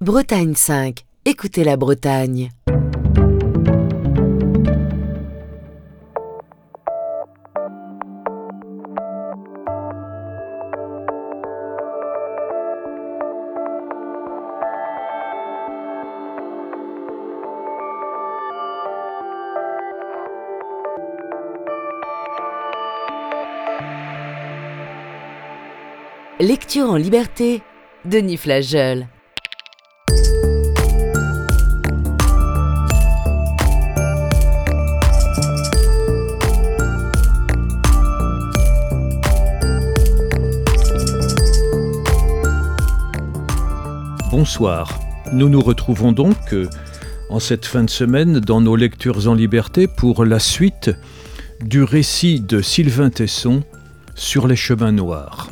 Bretagne 5. Écoutez la Bretagne. Lecture en liberté, Denis Flageol. Bonsoir, nous nous retrouvons donc en cette fin de semaine dans nos lectures en liberté pour la suite du récit de Sylvain Tesson sur les chemins noirs.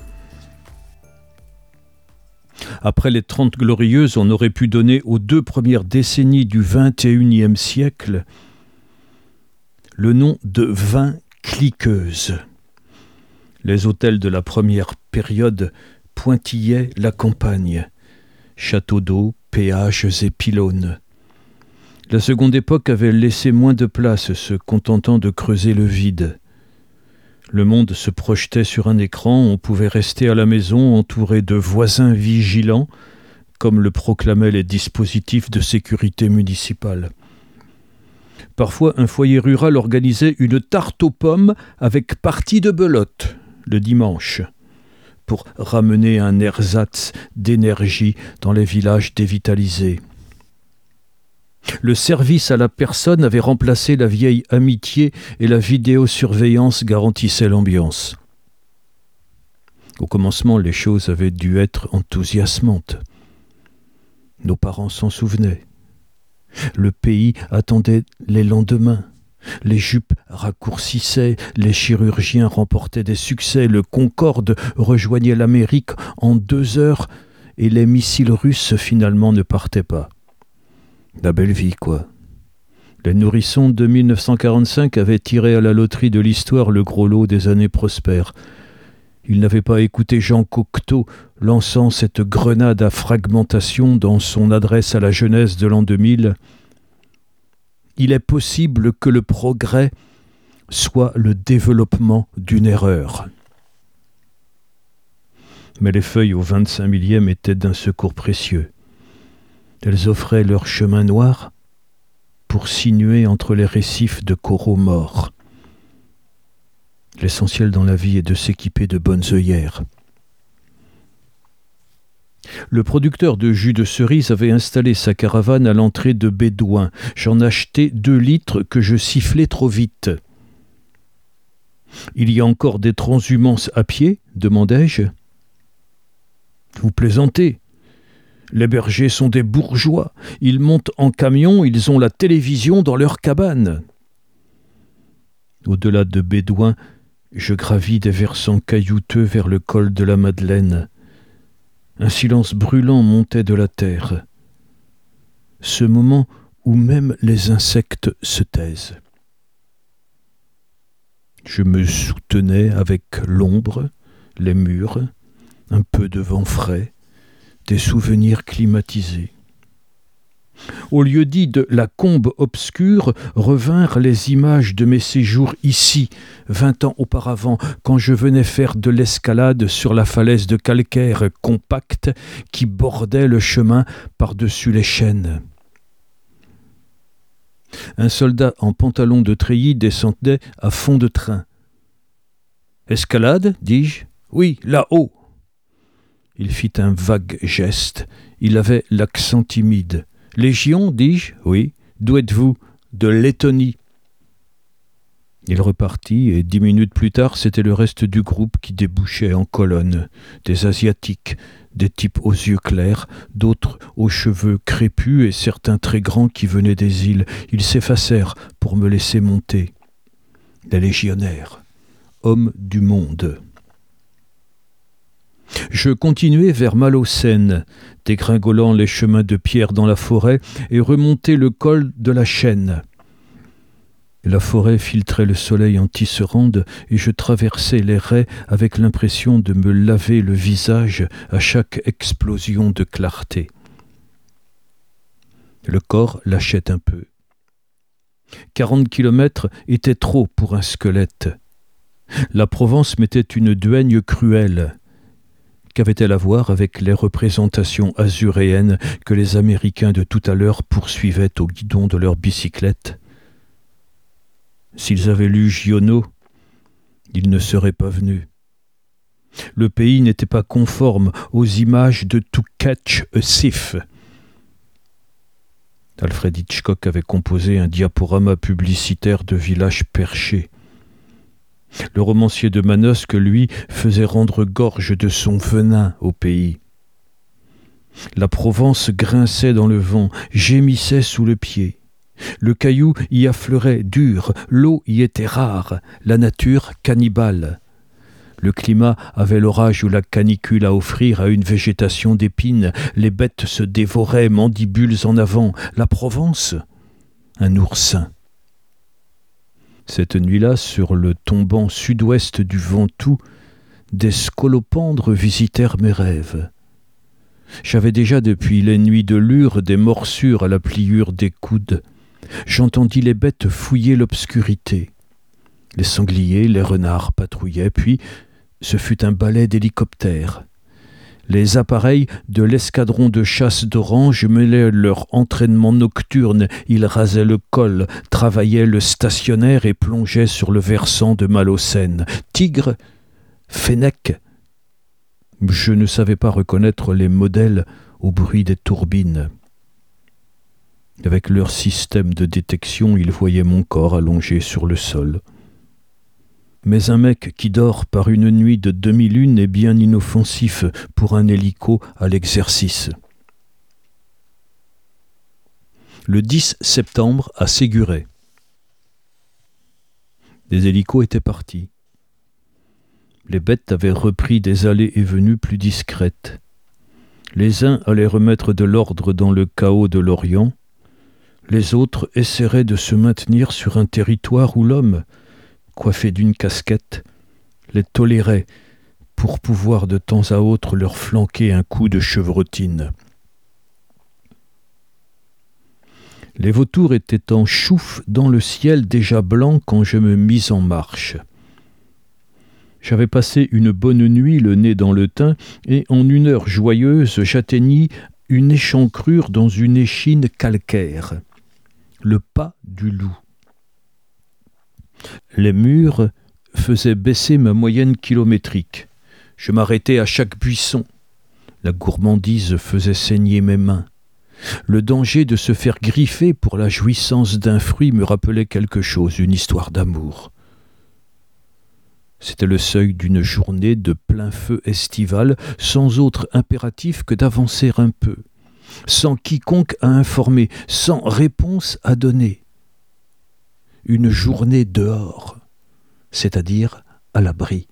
Après les 30 glorieuses, on aurait pu donner aux 2 premières décennies du XXIe siècle le nom de 20 cliqueuses. Les hôtels de la première période pointillaient la campagne. Châteaux d'eau, péages et pylônes. La seconde époque avait laissé moins de place, se contentant de creuser le vide. Le monde se projetait sur un écran, on pouvait rester à la maison entouré de voisins vigilants, comme le proclamaient les dispositifs de sécurité municipale. Parfois, un foyer rural organisait une tarte aux pommes avec partie de belote, le dimanche, pour ramener un ersatz d'énergie dans les villages dévitalisés. Le service à la personne avait remplacé la vieille amitié et la vidéosurveillance garantissait l'ambiance. Au commencement, les choses avaient dû être enthousiasmantes. Nos parents s'en souvenaient. Le pays attendait les lendemains. Les jupes raccourcissaient, les chirurgiens remportaient des succès, le Concorde rejoignait l'Amérique en 2 heures et les missiles russes finalement ne partaient pas. La belle vie, quoi. Les nourrissons de 1945 avaient tiré à la loterie de l'histoire le gros lot des années prospères. Ils n'avaient pas écouté Jean Cocteau lançant cette grenade à fragmentation dans son adresse à la jeunesse de l'an 2000. Il est possible que le progrès soit le développement d'une erreur. Mais les feuilles au 25 millième étaient d'un secours précieux. Elles offraient leur chemin noir pour sinuer entre les récifs de coraux morts. L'essentiel dans la vie est de s'équiper de bonnes œillères. Le producteur de jus de cerise avait installé sa caravane à l'entrée de Bédouin. J'en achetai 2 litres que je sifflais trop vite. « Il y a encore des transhumances à pied ?» demandai-je. « Vous plaisantez ? Les bergers sont des bourgeois. Ils montent en camion, ils ont la télévision dans leur cabane. » Au-delà de Bédouin, je gravis des versants caillouteux vers le col de la Madeleine. Un silence brûlant montait de la terre. Ce moment où même les insectes se taisent. Je me soutenais avec l'ombre, les murs, un peu de vent frais, des souvenirs climatisés. Au lieu dit de la combe obscure, revinrent les images de mes séjours ici, 20 ans auparavant, quand je venais faire de l'escalade sur la falaise de calcaire compacte qui bordait le chemin par-dessus les chênes. Un soldat en pantalon de treillis descendait à fond de train. « Escalade ?» dis-je. « Oui, là-haut. » Il fit un vague geste. Il avait l'accent timide. « Légion, dis-je. Oui. D'où êtes-vous ? De Lettonie. » Il repartit et 10 minutes plus tard, c'était le reste du groupe qui débouchait en colonne. Des Asiatiques, des types aux yeux clairs, d'autres aux cheveux crépus et certains très grands qui venaient des îles. Ils s'effacèrent pour me laisser monter. Les légionnaires, hommes du monde. Je continuai vers Malaucène, dégringolant les chemins de pierre dans la forêt et remontai le col de la Chaîne. La forêt filtrait le soleil en tisserande et je traversais les raies avec l'impression de me laver le visage à chaque explosion de clarté. Le corps lâchait un peu. 40 kilomètres étaient trop pour un squelette. La Provence mettait une duègne cruelle. Qu'avait-elle à voir avec les représentations azuréennes que les Américains de tout à l'heure poursuivaient au guidon de leur bicyclette ? S'ils avaient lu Giono, ils ne seraient pas venus. Le pays n'était pas conforme aux images de To Catch a Thief. Alfred Hitchcock avait composé un diaporama publicitaire de village perché. Le romancier de Manosque, lui, faisait rendre gorge de son venin au pays. La Provence grinçait dans le vent, gémissait sous le pied. Le caillou y affleurait dur, l'eau y était rare, la nature cannibale. Le climat avait l'orage ou la canicule à offrir à une végétation d'épines. Les bêtes se dévoraient, mandibules en avant. La Provence, un oursin. Cette nuit-là, sur le tombant sud-ouest du Ventoux, des scolopendres visitèrent mes rêves. J'avais déjà depuis les nuits de Lure des morsures à la pliure des coudes. J'entendis les bêtes fouiller l'obscurité. Les sangliers, les renards patrouillaient, puis ce fut un balai d'hélicoptères. Les appareils de l'escadron de chasse d'Orange mêlaient leur entraînement nocturne. Ils rasaient le col, travaillaient le stationnaire et plongeaient sur le versant de Malocène. Tigre, fennec. Je ne savais pas reconnaître les modèles au bruit des turbines. Avec leur système de détection, ils voyaient mon corps allongé sur le sol. Mais un mec qui dort par une nuit de demi-lune est bien inoffensif pour un hélico à l'exercice. Le 10 septembre à Séguret. Les hélicos étaient partis. Les bêtes avaient repris des allées et venues plus discrètes. Les uns allaient remettre de l'ordre dans le chaos de l'Orient. Les autres essaieraient de se maintenir sur un territoire où l'homme, coiffés d'une casquette, les toléraient pour pouvoir de temps à autre leur flanquer un coup de chevrotine. Les vautours étaient en chouffe dans le ciel déjà blanc quand je me mis en marche. J'avais passé une bonne nuit le nez dans le thym et en une heure joyeuse j'atteignis une échancrure dans une échine calcaire, le pas du loup. Les murs faisaient baisser ma moyenne kilométrique. Je m'arrêtais à chaque buisson. La gourmandise faisait saigner mes mains. Le danger de se faire griffer pour la jouissance d'un fruit me rappelait quelque chose, une histoire d'amour. C'était le seuil d'une journée de plein feu estival, sans autre impératif que d'avancer un peu, sans quiconque à informer, sans réponse à donner. Une journée dehors, c'est-à-dire à l'abri.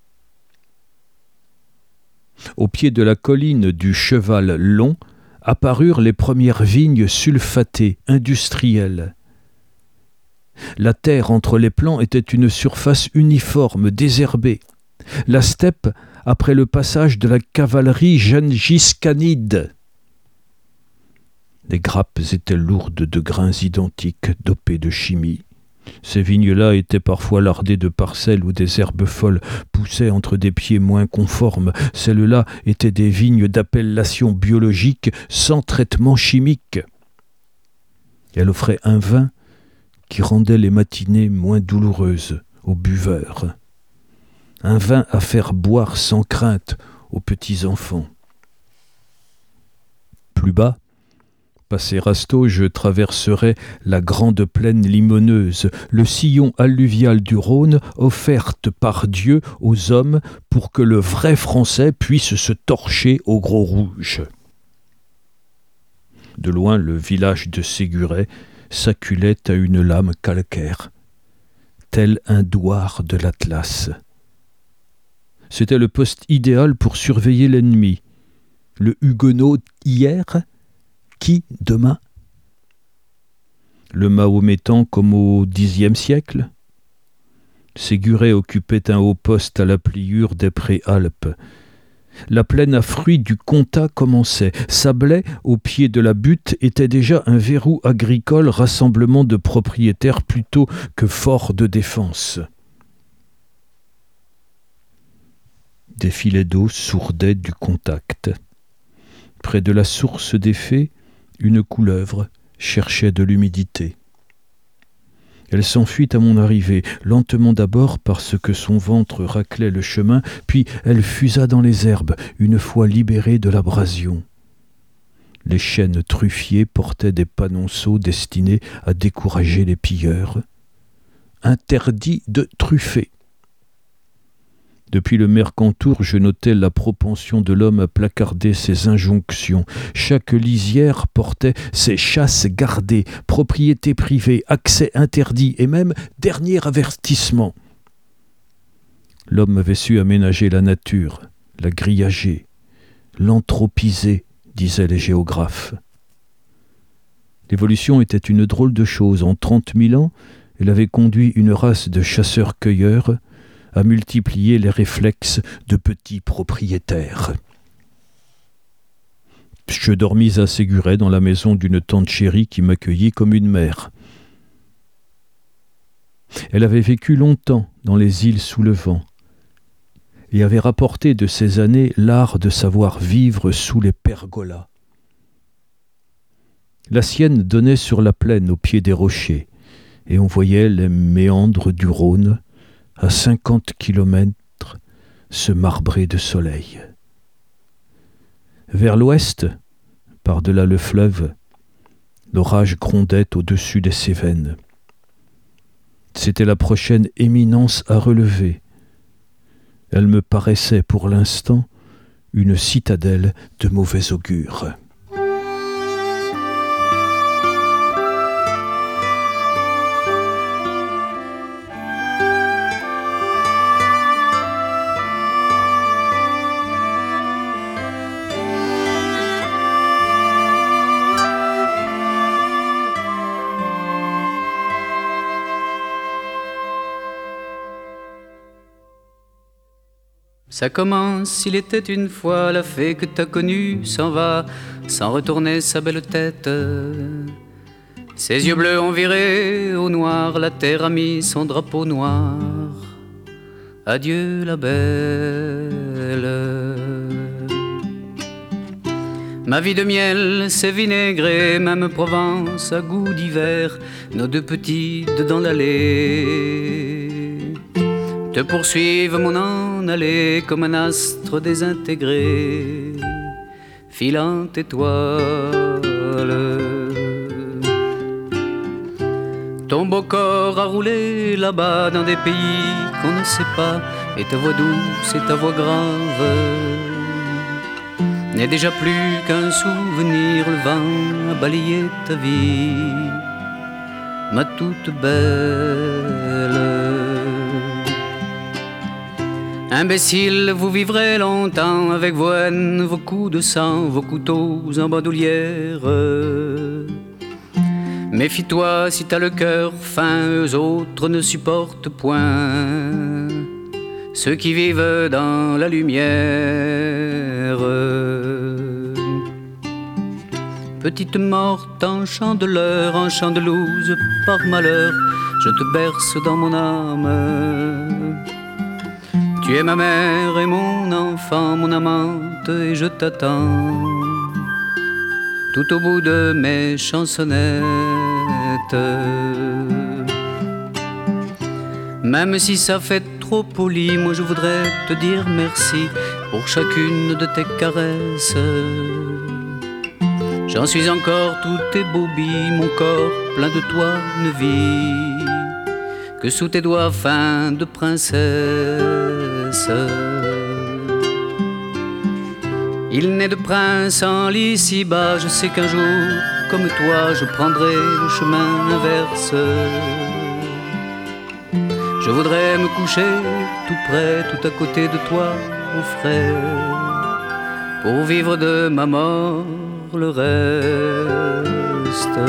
Au pied de la colline du Cheval Long apparurent les premières vignes sulfatées, industrielles. La terre entre les plants était une surface uniforme, désherbée. La steppe, après le passage de la cavalerie gengis-khanide. Les grappes étaient lourdes de grains identiques, dopés de chimie. Ces vignes-là étaient parfois lardées de parcelles où des herbes folles poussaient entre des pieds moins conformes. Celles-là étaient des vignes d'appellation biologique sans traitement chimique. Elle offrait un vin qui rendait les matinées moins douloureuses aux buveurs. Un vin à faire boire sans crainte aux petits enfants. Plus bas, passé Rasteau, je traverserai la grande plaine limoneuse, le sillon alluvial du Rhône, offerte par Dieu aux hommes pour que le vrai Français puisse se torcher au gros rouge. De loin, le village de Séguret s'acculait à une lame calcaire, tel un douar de l'Atlas. C'était le poste idéal pour surveiller l'ennemi. Le Huguenot hier, qui demain? Le Mahométan comme au Xe siècle? Séguret occupait un haut poste à la pliure des Préalpes. La plaine à fruits du Comtat commençait. Sablé, au pied de la butte, était déjà un verrou agricole, rassemblement de propriétaires plutôt que fort de défense. Des filets d'eau sourdaient du contact. Près de la source des fées, une couleuvre cherchait de l'humidité. Elle s'enfuit à mon arrivée, lentement d'abord parce que son ventre raclait le chemin, puis elle fusa dans les herbes, une fois libérée de l'abrasion. Les chênes truffiers portaient des panonceaux destinés à décourager les pilleurs. Interdit de truffer. Depuis le Mercantour, je notais la propension de l'homme à placarder ses injonctions. Chaque lisière portait ses chasses gardées, propriété privée, accès interdit et même dernier avertissement. L'homme avait su aménager la nature, la grillager, l'anthropiser, disaient les géographes. L'évolution était une drôle de chose. En 30 000 ans, elle avait conduit une race de chasseurs-cueilleurs à multiplier les réflexes de petits propriétaires. Je dormis à Séguret dans la maison d'une tante chérie qui m'accueillit comme une mère. Elle avait vécu longtemps dans les îles sous le vent et avait rapporté de ces années l'art de savoir vivre sous les pergolas. La sienne donnait sur la plaine au pied des rochers et on voyait les méandres du Rhône à 50 kilomètres se marbrer de soleil. Vers l'ouest, par-delà le fleuve, l'orage grondait au-dessus des Cévennes. C'était la prochaine éminence à relever. Elle me paraissait pour l'instant une citadelle de mauvais augure. Ça commence, il était une fois, la fée que t'as connue s'en va, sans retourner sa belle tête. Ses yeux bleus ont viré au noir, la terre a mis son drapeau noir. Adieu la belle. Ma vie de miel s'est vinaigrée, même Provence à goût d'hiver, nos deux petites dans l'allée te poursuivent mon en aller comme un astre désintégré, filante étoile. Ton beau corps a roulé là-bas dans des pays qu'on ne sait pas, et ta voix douce et ta voix grave n'est déjà plus qu'un souvenir. Le vent a balayé ta vie, ma toute belle. Imbécile, vous vivrez longtemps avec vos haines, vos coups de sang, vos couteaux en bandoulière. Méfie-toi si t'as le cœur fin, eux autres ne supportent point ceux qui vivent dans la lumière. Petite morte en chandeleur, en chandelouse par malheur, je te berce dans mon âme. Tu es ma mère et mon enfant, mon amante, et je t'attends tout au bout de mes chansonnettes. Même si ça fait trop poli, moi je voudrais te dire merci pour chacune de tes caresses. J'en suis encore tout ébaubi, mon corps plein de toi ne vit que sous tes doigts fins de princesse. Il n'est de prince en l'ici-bas, je sais qu'un jour, comme toi, je prendrai le chemin inverse. Je voudrais me coucher tout près, tout à côté de toi, au frais, pour vivre de ma mort le reste.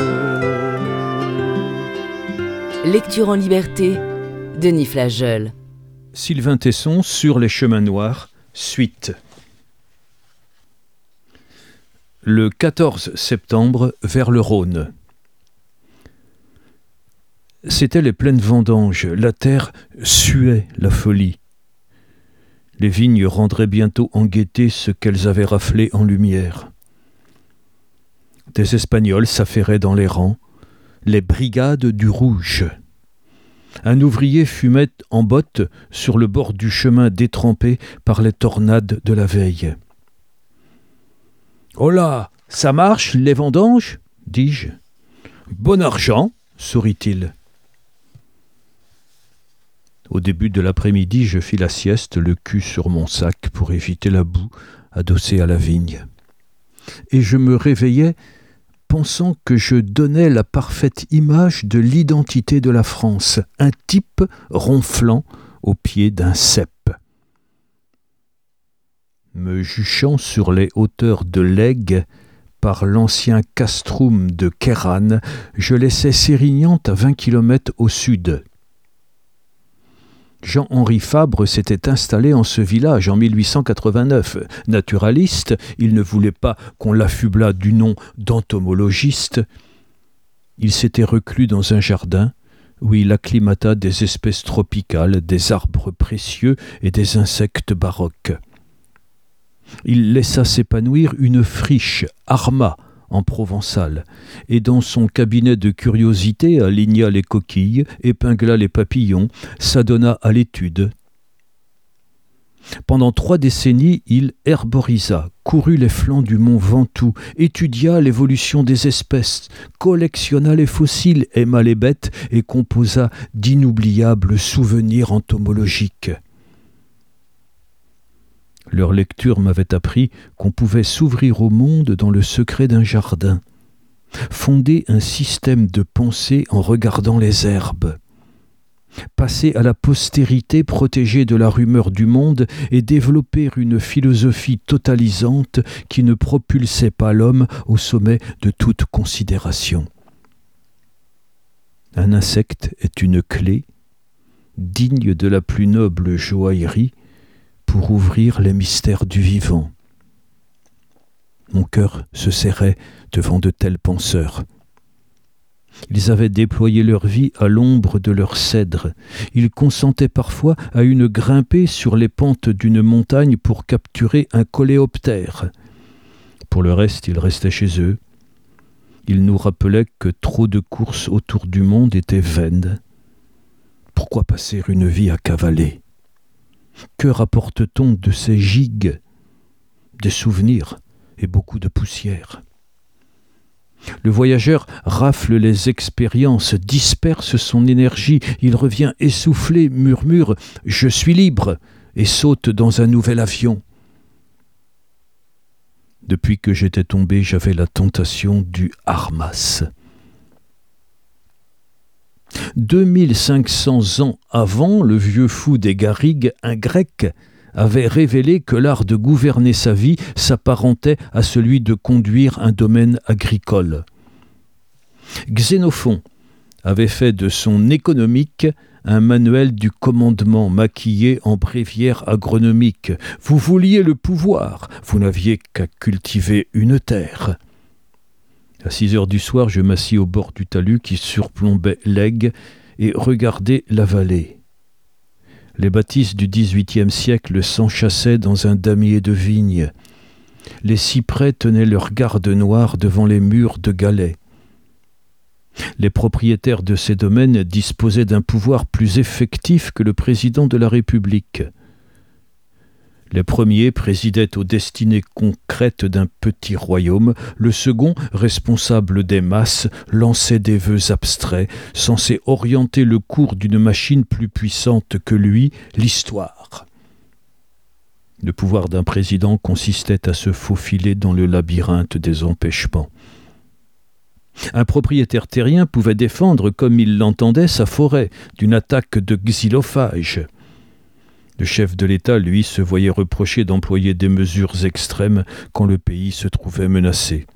Lecture en liberté, Denis Flageol. Sylvain Tesson, Sur les chemins noirs, suite. le 14 septembre, vers le Rhône. C'étaient les pleines vendanges, la terre suait la folie. Les vignes rendraient bientôt en gaieté ce qu'elles avaient raflé en lumière. Des Espagnols s'affairaient dans les rangs, les brigades du rouge. Un ouvrier fumait en botte sur le bord du chemin détrempé par les tornades de la veille. « Oh là, ça marche, les vendanges ?» dis-je. « Bon argent !» sourit-il. Au début de l'après-midi, je fis la sieste, le cul sur mon sac pour éviter la boue, adossé à la vigne. Et je me réveillais pensant que je donnais la parfaite image de l'identité de la France, un type ronflant au pied d'un cep. Me juchant sur les hauteurs de l'Aigle par l'ancien castrum de Kéran, je laissais Sérignant à 20 km au sud. Jean-Henri Fabre s'était installé en ce village en 1889. Naturaliste, il ne voulait pas qu'on l'affublât du nom d'entomologiste. Il s'était reclus dans un jardin où il acclimata des espèces tropicales, des arbres précieux et des insectes baroques. Il laissa s'épanouir une friche, Arma, en provençal, et dans son cabinet de curiosité aligna les coquilles, épingla les papillons, s'adonna à l'étude. Pendant 3 décennies, il herborisa, courut les flancs du mont Ventoux, étudia l'évolution des espèces, collectionna les fossiles, aima les bêtes et composa d'inoubliables souvenirs entomologiques. Leur lecture m'avait appris qu'on pouvait s'ouvrir au monde dans le secret d'un jardin, fonder un système de pensée en regardant les herbes, passer à la postérité protégée de la rumeur du monde et développer une philosophie totalisante qui ne propulsait pas l'homme au sommet de toute considération. Un insecte est une clé, digne de la plus noble joaillerie, pour ouvrir les mystères du vivant. Mon cœur se serrait devant de tels penseurs. Ils avaient déployé leur vie à l'ombre de leurs cèdres. Ils consentaient parfois à une grimpée sur les pentes d'une montagne pour capturer un coléoptère. Pour le reste, ils restaient chez eux. Ils nous rappelaient que trop de courses autour du monde étaient vaines. Pourquoi passer une vie à cavaler ? Que rapporte-t-on de ces gigues ? Des souvenirs et beaucoup de poussière. Le voyageur rafle les expériences, disperse son énergie, il revient essoufflé, murmure « Je suis libre » et saute dans un nouvel avion. Depuis que j'étais tombé, j'avais la tentation du Harmas. 2500 ans avant, le vieux fou des Garrigues, un Grec, avait révélé que l'art de gouverner sa vie s'apparentait à celui de conduire un domaine agricole. Xénophon avait fait de son économique un manuel du commandement maquillé en bréviaire agronomique. Vous vouliez le pouvoir, vous n'aviez qu'à cultiver une terre. À 6 heures du soir, je m'assis au bord du talus qui surplombait l'Aigle et regardais la vallée. Les bâtisses du XVIIIe siècle s'enchassaient dans un damier de vignes. Les cyprès tenaient leur garde noire devant les murs de galets. Les propriétaires de ces domaines disposaient d'un pouvoir plus effectif que le président de la République. Les premiers présidaient aux destinées concrètes d'un petit royaume, le second, responsable des masses, lançait des vœux abstraits, censés orienter le cours d'une machine plus puissante que lui, l'histoire. Le pouvoir d'un président consistait à se faufiler dans le labyrinthe des empêchements. Un propriétaire terrien pouvait défendre, comme il l'entendait, sa forêt d'une attaque de xylophages. Le chef de l'État, lui, se voyait reprocher d'employer des mesures extrêmes quand le pays se trouvait menacé.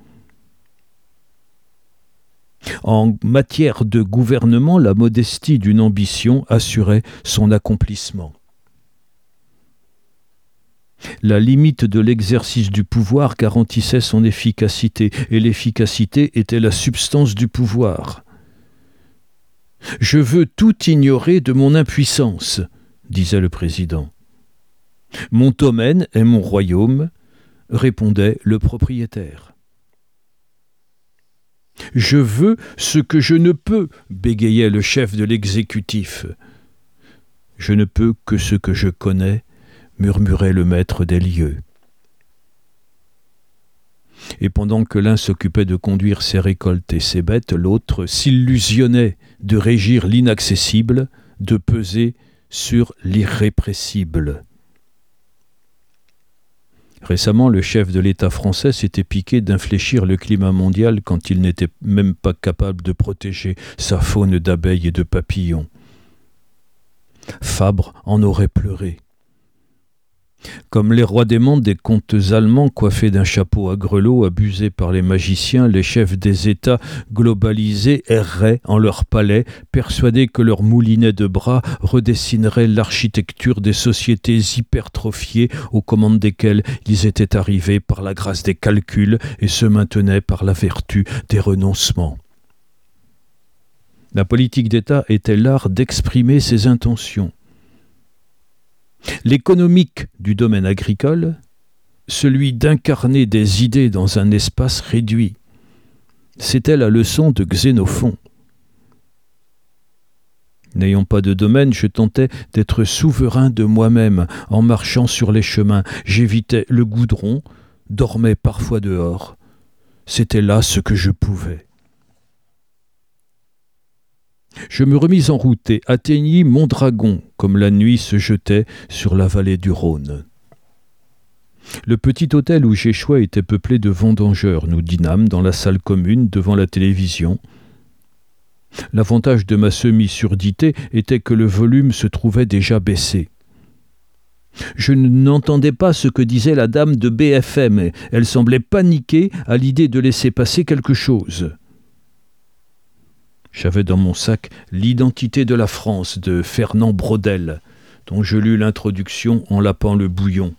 En matière de gouvernement, la modestie d'une ambition assurait son accomplissement. La limite de l'exercice du pouvoir garantissait son efficacité, et l'efficacité était la substance du pouvoir. « Je veux tout ignorer de mon impuissance », disait le président. « Mon domaine est mon royaume », répondait le propriétaire. « Je veux ce que je ne peux », bégayait le chef de l'exécutif. « Je ne peux que ce que je connais », murmurait le maître des lieux. Et pendant que l'un s'occupait de conduire ses récoltes et ses bêtes, l'autre s'illusionnait de régir l'inaccessible, de peser sur l'irrépressible. Récemment, le chef de l'État français s'était piqué d'infléchir le climat mondial quand il n'était même pas capable de protéger sa faune d'abeilles et de papillons. Fabre en aurait pleuré. Comme les rois des mondes des contes allemands coiffés d'un chapeau à grelots, abusés par les magiciens, les chefs des États globalisés erraient en leur palais, persuadés que leurs moulinets de bras redessineraient l'architecture des sociétés hypertrophiées aux commandes desquelles ils étaient arrivés par la grâce des calculs et se maintenaient par la vertu des renoncements. La politique d'État était l'art d'exprimer ses intentions. L'économique du domaine agricole, celui d'incarner des idées dans un espace réduit. C'était la leçon de Xénophon. N'ayant pas de domaine, je tentais d'être souverain de moi-même en marchant sur les chemins. J'évitais le goudron, dormais parfois dehors. C'était là ce que je pouvais. Je me remis en route et atteignis Mondragon, comme la nuit se jetait sur la vallée du Rhône. Le petit hôtel où j'échouais était peuplé de vendangeurs. Nous dînâmes dans la salle commune devant la télévision. L'avantage de ma semi-surdité était que le volume se trouvait déjà baissé. Je n'entendais pas ce que disait la dame de BFM. Elle semblait paniquée à l'idée de laisser passer quelque chose. J'avais dans mon sac l'identité de la France de Fernand Braudel, dont je lus l'introduction en lapant le bouillon.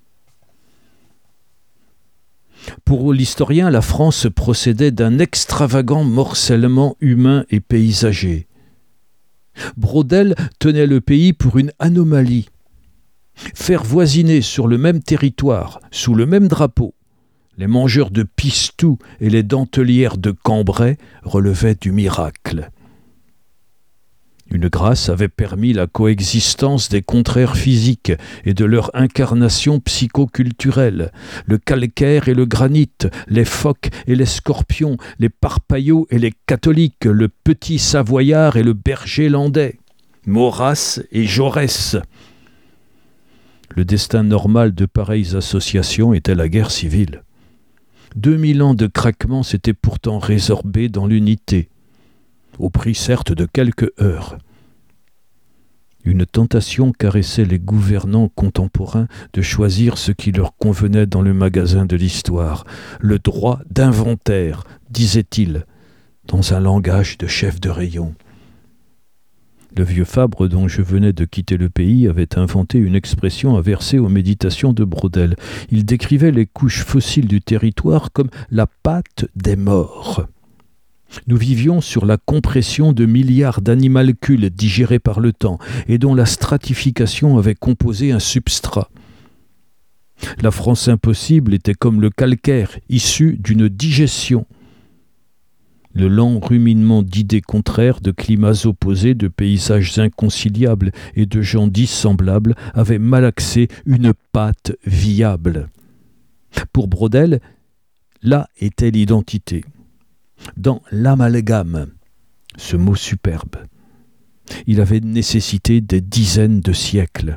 Pour l'historien, la France procédait d'un extravagant morcellement humain et paysager. Braudel tenait le pays pour une anomalie. Faire voisiner sur le même territoire, sous le même drapeau, les mangeurs de pistou et les dentelières de Cambrai relevaient du miracle. Une grâce avait permis la coexistence des contraires physiques et de leur incarnation psychoculturelle, le calcaire et le granit, les phoques et les scorpions, les parpaillots et les catholiques, le petit savoyard et le berger landais, Maurras et Jaurès. Le destin normal de pareilles associations était la guerre civile. 2000 ans de craquement s'étaient pourtant résorbés dans l'unité, au prix certes de quelques heures. Une tentation caressait les gouvernants contemporains de choisir ce qui leur convenait dans le magasin de l'histoire. Le droit d'inventaire, disait-il, dans un langage de chef de rayon. Le vieux Fabre, dont je venais de quitter le pays, avait inventé une expression inversée aux méditations de Braudel. Il décrivait les couches fossiles du territoire comme la pâte des morts. Nous vivions sur la compression de milliards d'animalcules digérés par le temps et dont la stratification avait composé un substrat. La France impossible était comme le calcaire issu d'une digestion. Le lent ruminement d'idées contraires, de climats opposés, de paysages inconciliables et de gens dissemblables avait malaxé une pâte viable. Pour Braudel, là était l'identité. Dans l'amalgame, ce mot superbe, il avait nécessité des dizaines de siècles.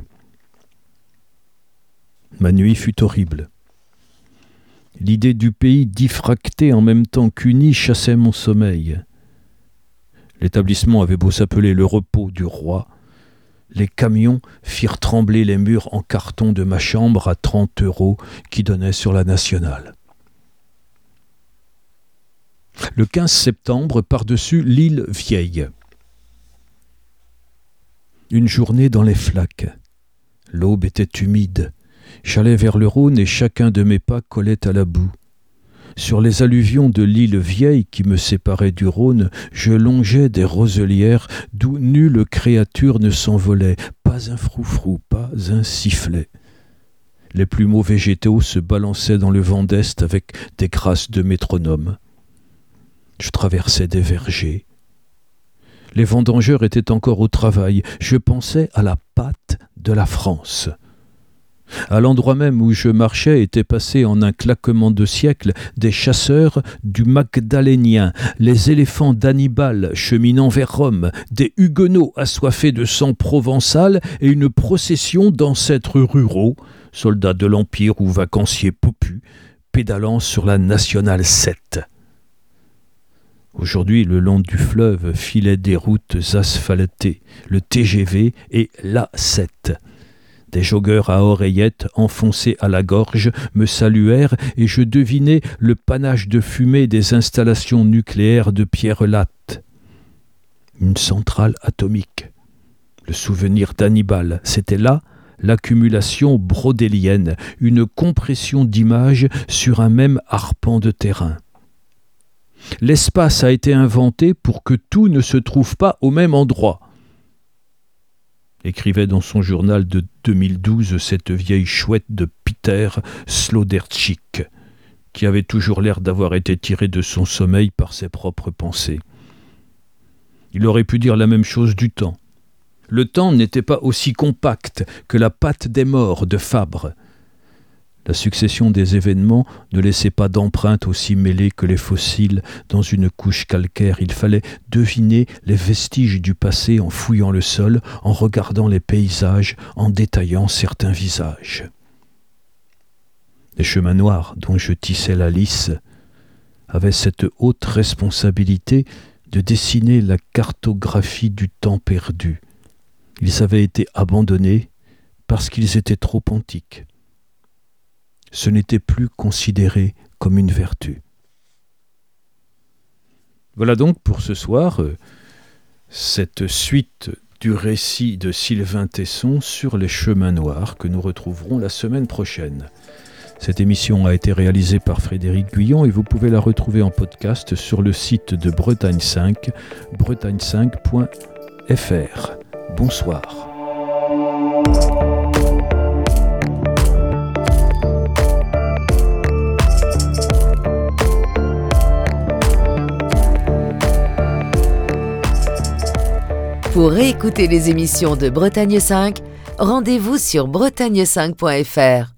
Ma nuit fut horrible. L'idée du pays diffracté en même temps qu'uni chassait mon sommeil. L'établissement avait beau s'appeler le repos du roi, les camions firent trembler les murs en carton de ma chambre à 30 € qui donnait sur la Nationale. Le 15 septembre, par-dessus l'île Vieille. Une journée dans les flaques. L'aube était humide. J'allais vers le Rhône et chacun de mes pas collait à la boue. Sur les alluvions de l'île Vieille qui me séparait du Rhône, je longeais des roselières d'où nulle créature ne s'envolait, pas un froufrou, pas un sifflet. Les plumeaux végétaux se balançaient dans le vent d'Est avec des grâces de métronome. Je traversais des vergers. Les vendangeurs étaient encore au travail. Je pensais à la pâte de la France. À l'endroit même où je marchais étaient passés en un claquement de siècle des chasseurs du Magdalénien, les éléphants d'Hannibal cheminant vers Rome, des huguenots assoiffés de sang provençal et une procession d'ancêtres ruraux, soldats de l'Empire ou vacanciers popus, pédalant sur la Nationale 7. Aujourd'hui, le long du fleuve filaient des routes asphaltées, le TGV et l'A7. Des joggeurs à oreillettes enfoncés à la gorge me saluèrent et je devinai le panache de fumée des installations nucléaires de Pierrelatte. Une centrale atomique. Le souvenir d'Hannibal, c'était là l'accumulation brodélienne, une compression d'images sur un même arpent de terrain. L'espace a été inventé pour que tout ne se trouve pas au même endroit. Écrivait dans son journal de 2012 cette vieille chouette de Peter Sloderdijk, qui avait toujours l'air d'avoir été tiré de son sommeil par ses propres pensées. Il aurait pu dire la même chose du temps. Le temps n'était pas aussi compact que la patte des morts de Fabre. La succession des événements ne laissait pas d'empreintes aussi mêlées que les fossiles dans une couche calcaire. Il fallait deviner les vestiges du passé en fouillant le sol, en regardant les paysages, en détaillant certains visages. Les chemins noirs dont je tissais la lisse avaient cette haute responsabilité de dessiner la cartographie du temps perdu. Ils avaient été abandonnés parce qu'ils étaient trop antiques. Ce n'était plus considéré comme une vertu. Voilà donc pour ce soir cette suite du récit de Sylvain Tesson sur les chemins noirs que nous retrouverons la semaine prochaine. Cette émission a été réalisée par Frédéric Guyon et vous pouvez la retrouver en podcast sur le site de Bretagne 5, bretagne5.fr. Bonsoir. Pour réécouter les émissions de Bretagne 5, rendez-vous sur bretagne5.fr.